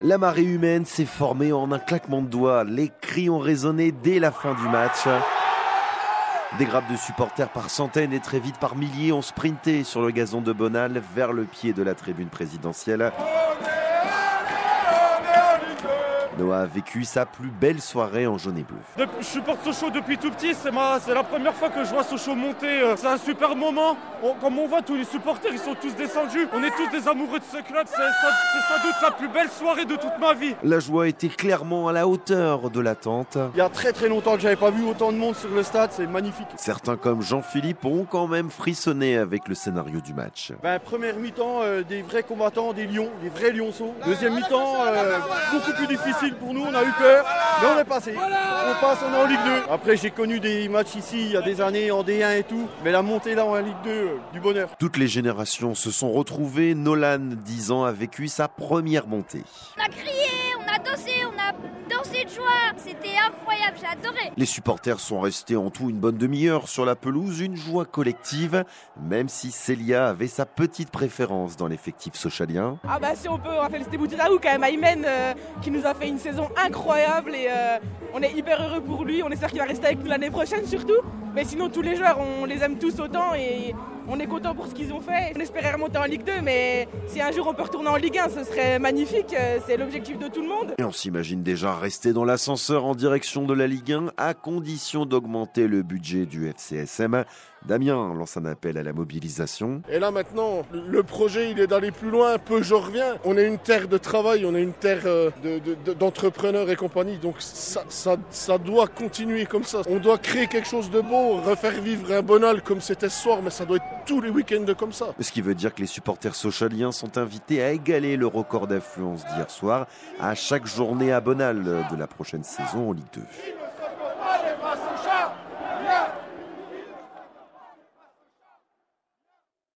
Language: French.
La marée humaine s'est formée en un claquement de doigts. Les cris ont résonné dès la fin du match. Des grappes de supporters par centaines et très vite par milliers ont sprinté sur le gazon de Bonal vers le pied de la tribune présidentielle. Noah a vécu sa plus belle soirée en jaune et bleu. Je supporte Sochaux depuis tout petit, c'est la première fois que je vois Sochaux monter. C'est un super moment. Comme on voit, tous les supporters, ils sont tous descendus. On est tous des amoureux de ce club. C'est sans doute la plus belle soirée de toute ma vie. La joie était clairement à la hauteur de l'attente. Il y a très très longtemps que j'avais pas vu autant de monde sur le stade, c'est magnifique. Certains comme Jean-Philippe ont quand même frissonné avec le scénario du match. Première mi-temps, des vrais combattants, des lions, des vrais lionceaux. Deuxième mi-temps, beaucoup plus difficile pour nous, on a eu peur, mais on est passé. On passe, on est en Ligue 2. Après, j'ai connu des matchs ici il y a des années en D1 et tout, mais la montée là en Ligue 2, du bonheur. Toutes les générations se sont retrouvées. Nolan, 10 ans, a vécu sa première montée. On a crié, on a dansé de joie. C'était incroyable, j'ai adoré. Les supporters sont restés en tout une bonne demi-heure sur la pelouse, une joie collective, même si Célia avait sa petite préférence dans l'effectif sochalien. Ah bah si on peut, on va féliciter Boutiraou quand même, Aymen qui nous a fait une saison incroyable et on est hyper heureux pour lui, on espère qu'il va rester avec nous l'année prochaine surtout. Mais sinon tous les joueurs, on les aime tous autant et on est content pour ce qu'ils ont fait. On espérait remonter en Ligue 2, mais si un jour on peut retourner en Ligue 1, ce serait magnifique, c'est l'objectif de tout le monde. Et on s'imagine déjà rester dans l'ascenseur en direction de la Ligue 1 à condition d'augmenter le budget du FCSM. Damien lance un appel à la mobilisation. Et là maintenant, le projet il est d'aller plus loin, Peugeot revient. On est une terre de travail, on est une terre d'entrepreneurs et compagnie, donc ça doit continuer comme ça. On doit créer quelque chose de beau, refaire vivre un Bonal comme c'était ce soir, mais ça doit être tous les week-ends comme ça. Ce qui veut dire que les supporters sochaliens sont invités à égaler le record d'affluence d'hier soir à chaque journée à Bonal de la prochaine saison en Ligue 2.